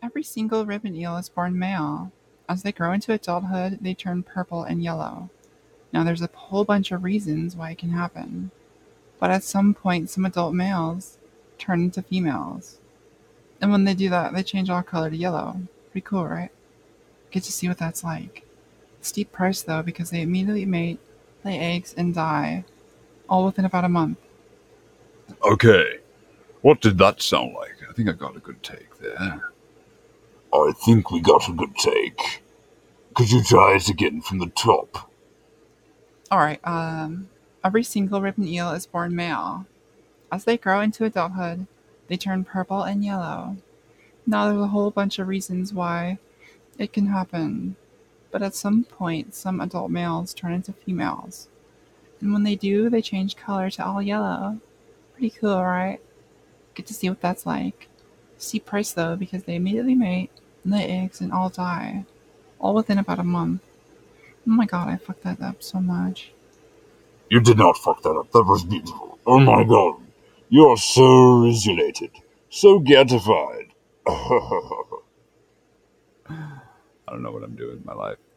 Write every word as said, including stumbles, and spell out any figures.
Every single ribbon eel is born male. As they grow into adulthood, they turn purple and yellow. Now, there's a whole bunch of reasons why it can happen, but at some point, some adult males turn into females. And when they do that, they change all color to yellow. Pretty cool, right? Get to see what that's like. Steep price though, because they immediately mate, lay eggs, and die, all within about a month. Okay, what did that sound like? I think I got a good take there. I think we got a good take. Could you try it again from the top? Alright, um, every single ribbon eel is born male. As they grow into adulthood, they turn purple and yellow. Now, there's a whole bunch of reasons why it can happen, but at some point, some adult males turn into females. And when they do, they change color to all yellow. Pretty cool, right? Get to see what that's like. Steep price though, because they immediately mate, lay eggs, and all die. All within about a month. Oh my god, I fucked that up so much. You did not fuck that up. That was beautiful. Oh my god. You are so resulated. So gatified. I don't know what I'm doing in my life.